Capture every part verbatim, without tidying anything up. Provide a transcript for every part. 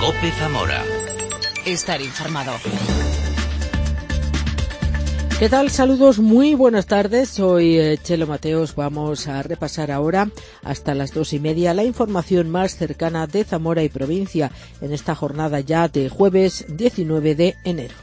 COPE Zamora. Estar informado. ¿Qué tal? Saludos, muy buenas tardes. Soy eh, Chelo Mateos. Vamos a repasar ahora hasta las dos y media la información más cercana de Zamora y provincia en esta jornada ya de jueves diecinueve de enero.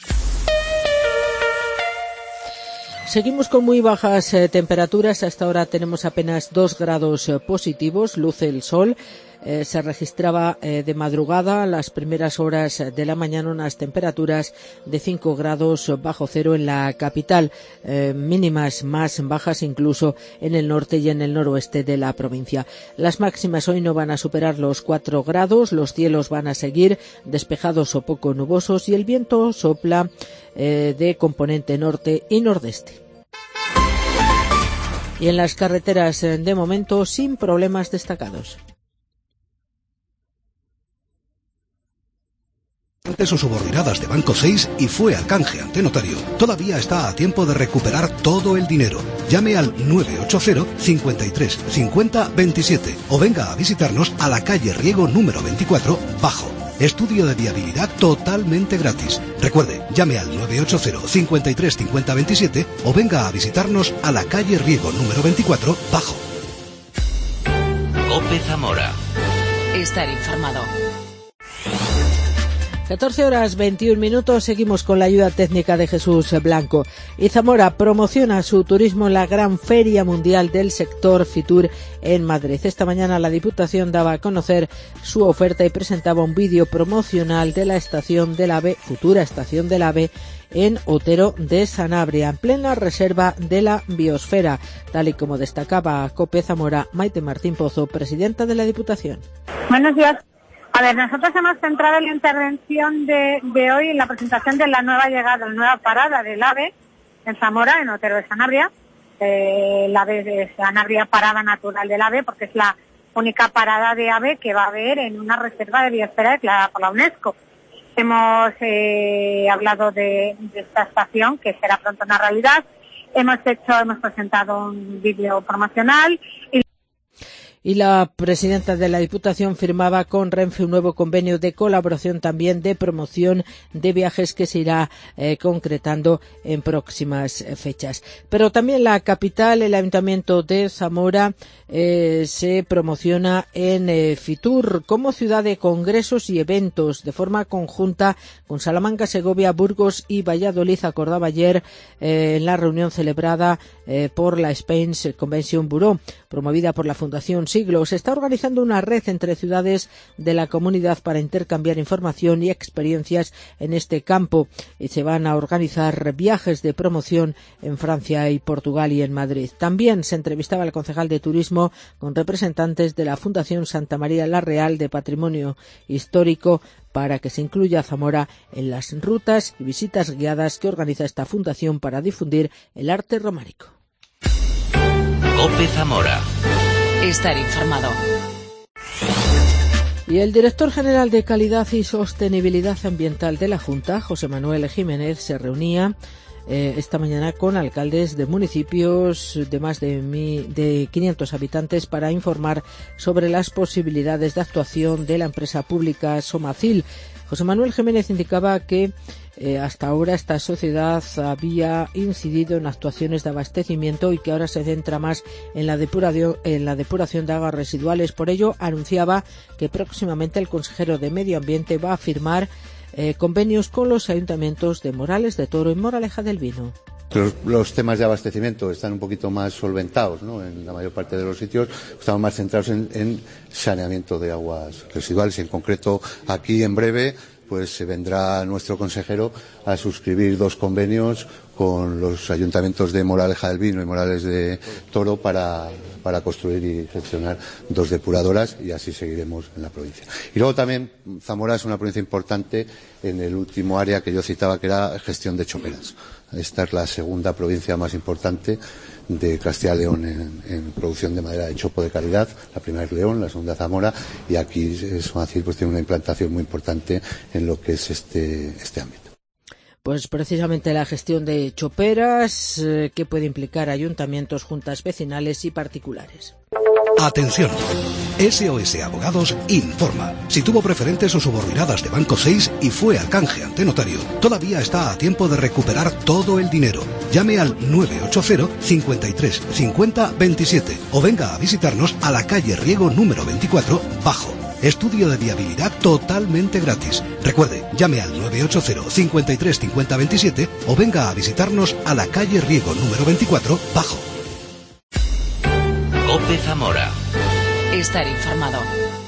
Seguimos con muy bajas eh, temperaturas. Hasta ahora tenemos apenas dos grados eh, positivos. Luce el sol. Eh, se registraba eh, de madrugada, las primeras horas de la mañana, unas temperaturas de cinco grados bajo cero en la capital, eh, mínimas más bajas incluso en el norte y en el noroeste de la provincia. Las máximas hoy no van a superar los cuatro grados, los cielos van a seguir despejados o poco nubosos y el viento sopla eh, de componente norte y nordeste. Y en las carreteras, eh, de momento, sin problemas destacados. O subordinadas de Banco seis y fue al canje ante notario. Todavía está a tiempo de recuperar todo el dinero. Llame al nueve ocho cero, cincuenta y tres, cincuenta, veintisiete o venga a visitarnos a la calle Riego número veinticuatro, Bajo. Estudio de viabilidad totalmente gratis. Recuerde, llame al nueve ocho cero, cincuenta y tres, cincuenta, veintisiete o venga a visitarnos a la calle Riego número veinticuatro, Bajo. COPE Zamora. Estar informado. catorce horas veintiún minutos, seguimos con la ayuda técnica de Jesús Blanco. Y Zamora promociona su turismo en la gran Feria Mundial del Sector Fitur en Madrid. Esta mañana la Diputación daba a conocer su oferta y presentaba un vídeo promocional de la estación del AVE, futura estación del AVE, en Otero de Sanabria, en plena reserva de la biosfera, tal y como destacaba COPE Zamora Maite Martín Pozo, presidenta de la Diputación. Buenos días. A ver, nosotros hemos centrado la intervención de, de hoy en la presentación de la nueva llegada, la nueva parada del AVE en Zamora, en Otero de Sanabria. Eh, el AVE de Sanabria, parada natural del AVE, porque es la única parada de AVE que va a haber en una reserva de biosfera declarada por la UNESCO. Hemos eh, hablado de, de esta estación, que será pronto una realidad. Hemos hecho, hemos presentado un vídeo promocional y Y la presidenta de la Diputación firmaba con Renfe un nuevo convenio de colaboración, también de promoción de viajes, que se irá eh, concretando en próximas fechas. Pero también la capital, el Ayuntamiento de Zamora, eh, se promociona en eh, Fitur como ciudad de congresos y eventos de forma conjunta con Salamanca, Segovia, Burgos y Valladolid. Acordaba ayer eh, en la reunión celebrada eh, por la Spain's Convention Bureau, promovida por la Fundación Siglo. Se está organizando una red entre ciudades de la comunidad para intercambiar información y experiencias en este campo, y se van a organizar viajes de promoción en Francia y Portugal y en Madrid. También se entrevistaba al concejal de Turismo con representantes de la Fundación Santa María la Real de Patrimonio Histórico para que se incluya a Zamora en las rutas y visitas guiadas que organiza esta fundación para difundir el arte románico. COPE Zamora. Estar informado. Y el director general de Calidad y Sostenibilidad Ambiental de la Junta, José Manuel Jiménez, se reunía eh, esta mañana con alcaldes de municipios de más de, mi, de quinientos habitantes para informar sobre las posibilidades de actuación de la empresa pública Somacil. José Manuel Jiménez indicaba que eh, hasta ahora esta sociedad había incidido en actuaciones de abastecimiento y que ahora se centra más en la depuración, en la depuración de aguas residuales. Por ello, anunciaba que próximamente el consejero de Medio Ambiente va a firmar eh, convenios con los ayuntamientos de Morales de Toro y Moraleja del Vino. Los, los temas de abastecimiento están un poquito más solventados, ¿no? En la mayor parte de los sitios estamos más centrados en, en saneamiento de aguas residuales y en concreto aquí en breve pues se vendrá nuestro consejero a suscribir dos convenios con los ayuntamientos de Moraleja del Vino y Morales de Toro para, para construir y gestionar dos depuradoras, y así seguiremos en la provincia. Y luego también Zamora es una provincia importante en el último área que yo citaba, que era gestión de choperas. Esta es la segunda provincia más importante de Castilla y León en, en producción de madera de chopo de calidad. La primera es León, la segunda Zamora, y aquí Somacil pues tiene una implantación muy importante en lo que es este, este ámbito. Pues precisamente la gestión de choperas, eh, que puede implicar ayuntamientos, juntas vecinales y particulares. Atención. S O S Abogados informa. Si tuvo preferentes o subordinadas de Banco seis y fue al canje ante notario, todavía está a tiempo de recuperar todo el dinero. Llame al nueve ocho cero, cincuenta y tres, cincuenta, veintisiete o venga a visitarnos a la calle Riego número veinticuatro, Bajo. Estudio de viabilidad totalmente gratis. Recuerde, llame al nueve ocho cero, cincuenta y tres, cincuenta, veintisiete o venga a visitarnos a la calle Riego número veinticuatro, Bajo. COPE Zamora. Estar informado.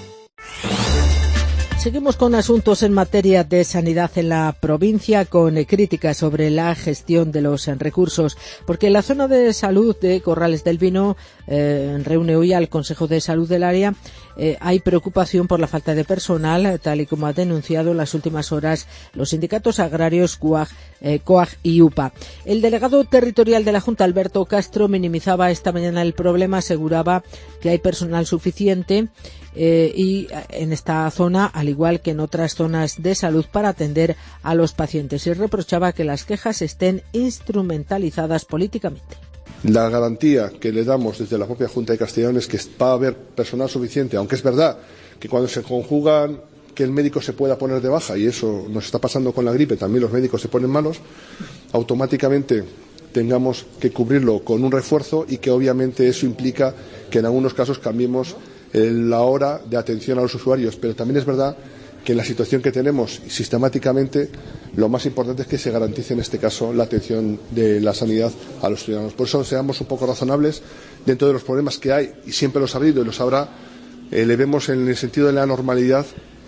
Seguimos con asuntos en materia de sanidad en la provincia, con eh, críticas sobre la gestión de los eh, recursos, porque en la zona de salud de Corrales del Vino eh, reúne hoy al Consejo de Salud del área. Eh, hay preocupación por la falta de personal, tal y como ha denunciado en las últimas horas los sindicatos agrarios COAG, eh, COAG y UPA. El delegado territorial de la Junta, Alberto Castro, minimizaba esta mañana el problema, aseguraba que hay personal suficiente Eh, y en esta zona, al igual que en otras zonas de salud, para atender a los pacientes, y reprochaba que las quejas estén instrumentalizadas políticamente. La garantía que le damos desde la propia Junta de Castellón es que va a haber personal suficiente, aunque es verdad que cuando se conjugan que el médico se pueda poner de baja, y eso nos está pasando con la gripe, también los médicos se ponen malos, automáticamente tengamos que cubrirlo con un refuerzo, y que obviamente eso implica que en algunos casos cambiemos la hora de atención a los usuarios. Pero también es verdad que en la situación que tenemos sistemáticamente, lo más importante es que se garantice en este caso la atención de la sanidad a los ciudadanos. Por eso seamos un poco razonables dentro de los problemas que hay, y siempre los ha habido y los habrá, eh, le vemos en el sentido de la normalidad.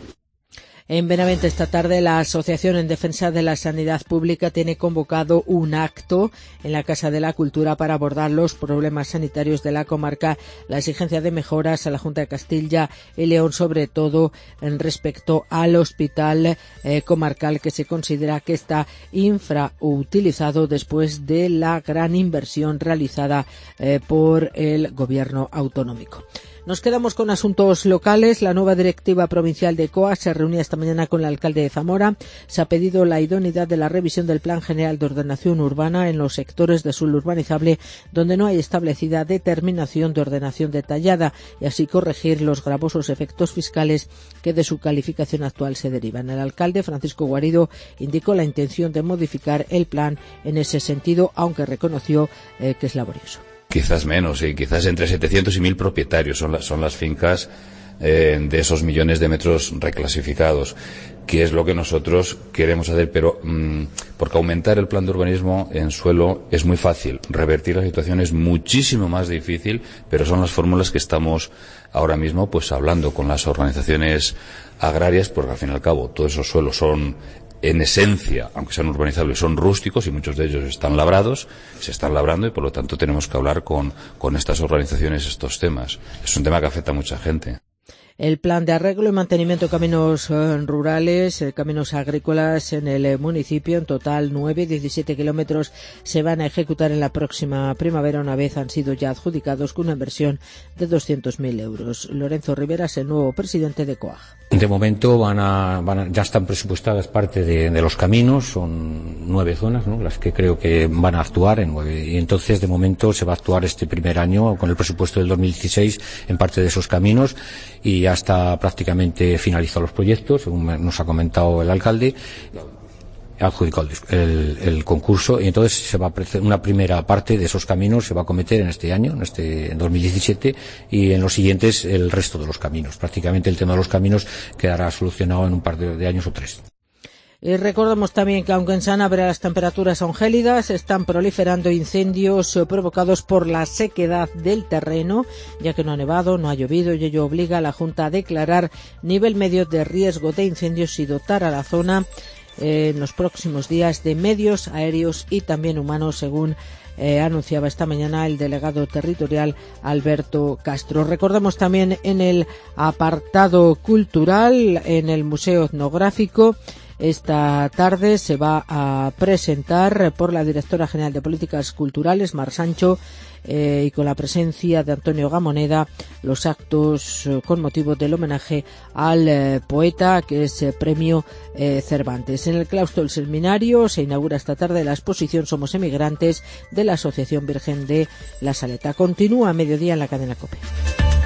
En Benavente esta tarde la Asociación en Defensa de la Sanidad Pública tiene convocado un acto en la Casa de la Cultura para abordar los problemas sanitarios de la comarca, la exigencia de mejoras a la Junta de Castilla y León, sobre todo en respecto al hospital eh, comarcal, que se considera que está infrautilizado después de la gran inversión realizada eh, por el gobierno autonómico. Nos quedamos con asuntos locales. La nueva directiva provincial de COA se reunía esta mañana con el alcalde de Zamora. Se ha pedido la idoneidad de la revisión del Plan General de Ordenación Urbana en los sectores de suelo urbanizable donde no hay establecida determinación de ordenación detallada, y así corregir los gravosos efectos fiscales que de su calificación actual se derivan. El alcalde, Francisco Guarido, indicó la intención de modificar el plan en ese sentido, aunque reconoció eh, que es laborioso. Quizás menos, y quizás entre setecientos y mil propietarios son, la, son las fincas eh, de esos millones de metros reclasificados, que es lo que nosotros queremos hacer, pero mmm, porque aumentar el plan de urbanismo en suelo es muy fácil, revertir la situación es muchísimo más difícil, pero son las fórmulas que estamos ahora mismo pues hablando con las organizaciones agrarias, porque al fin y al cabo todos esos suelos son, en esencia, aunque sean urbanizables, son rústicos, y muchos de ellos están labrados, se están labrando, y por lo tanto tenemos que hablar con, con estas organizaciones estos temas. Es un tema que afecta a mucha gente. El plan de arreglo y mantenimiento de caminos eh, rurales, eh, caminos agrícolas en el eh, municipio, en total nueve, diecisiete kilómetros, se van a ejecutar en la próxima primavera, una vez han sido ya adjudicados, con una inversión de doscientos mil euros. Lorenzo Rivera es el nuevo presidente de COAG. De momento van a, van a, ya están presupuestadas parte de, de los caminos, son nueve zonas, ¿no?, las que creo que van a actuar en nueve, y entonces de momento se va a actuar este primer año con el presupuesto del dos mil dieciséis en parte de esos caminos, y ya está prácticamente finalizado los proyectos, según nos ha comentado el alcalde. Adjudicado el, el, el concurso, y entonces se va a una primera parte de esos caminos se va a cometer en este año, en este en dos mil diecisiete, y en los siguientes el resto de los caminos. Prácticamente el tema de los caminos quedará solucionado en un par de, de años o tres. Y recordamos también que aunque en Sanabria las temperaturas son gélidas, están proliferando incendios provocados por la sequedad del terreno, ya que no ha nevado, no ha llovido, y ello obliga a la Junta a declarar nivel medio de riesgo de incendios y dotar a la zona eh, en los próximos días de medios aéreos y también humanos, según Eh, anunciaba esta mañana el delegado territorial Alberto Castro. Recordamos también en el apartado cultural, en el Museo Etnográfico, esta tarde se va a presentar por la directora general de Políticas Culturales, Mar Sancho, eh, y con la presencia de Antonio Gamoneda, los actos eh, con motivo del homenaje al eh, poeta, que es eh, premio eh, Cervantes. En el claustro del seminario se inaugura esta tarde la exposición Somos Emigrantes de la Asociación Virgen de la Saleta. Continúa a mediodía en la cadena COPE.